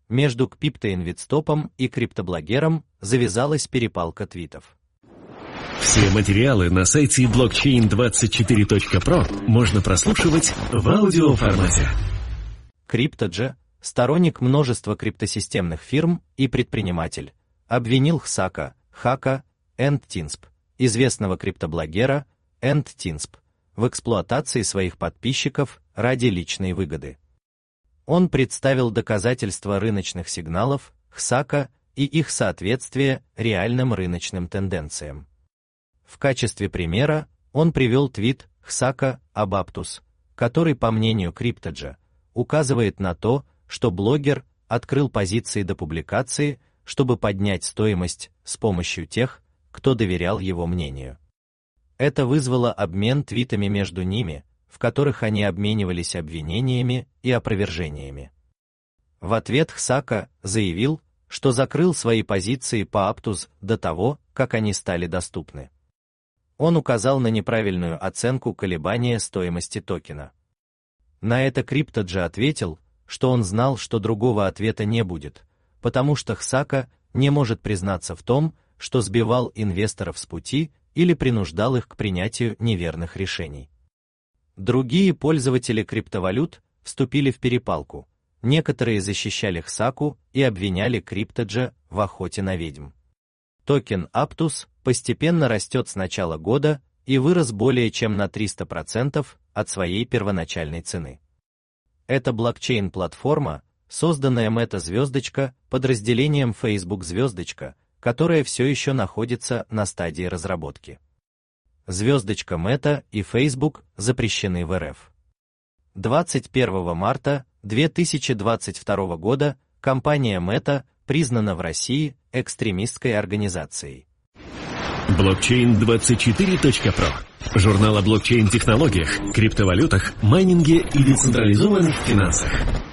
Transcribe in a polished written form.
между криптоинвестопом и криптоблогером завязалась перепалка твитов. Все материалы на сайте blockchain24.pro можно прослушивать в аудиоформате. CryptoJe, сторонник множества криптосистемных фирм и предприниматель, обвинил Хсака Энтинсп, известного криптоблогера Энтинсп, в эксплуатации своих подписчиков ради личной выгоды. Он представил доказательства рыночных сигналов Хсака и их соответствие реальным рыночным тенденциям. В качестве примера он привел твит Хсака об Aptos, который, по мнению CryptoJe, указывает на то, что блогер открыл позиции до публикации, чтобы поднять стоимость с помощью тех, кто доверял его мнению. Это вызвало обмен твитами между ними, в которых они обменивались обвинениями и опровержениями. В ответ Хсака заявил, что закрыл свои позиции по Aptos до того, как они стали доступны. Он указал на неправильную оценку колебания стоимости токена. На это CryptoJe ответил, что он знал, что другого ответа не будет, потому что Хсака не может признаться в том, что сбивал инвесторов с пути или принуждал их к принятию неверных решений. Другие пользователи криптовалют вступили в перепалку. Некоторые защищали Хсаку и обвиняли CryptoJe в охоте на ведьм. Токен Aptos постепенно растет с начала года и вырос более чем на 300% от своей первоначальной цены. Это блокчейн-платформа, созданная Meta подразделением Facebook которая все еще находится на стадии разработки. Meta и Facebook запрещены в РФ. 21 марта 2022 года компания Meta признана в России экстремистской организацией. Blockchain24.pro. Журнал о блокчейн-технологиях, криптовалютах, майнинге и децентрализованных финансах.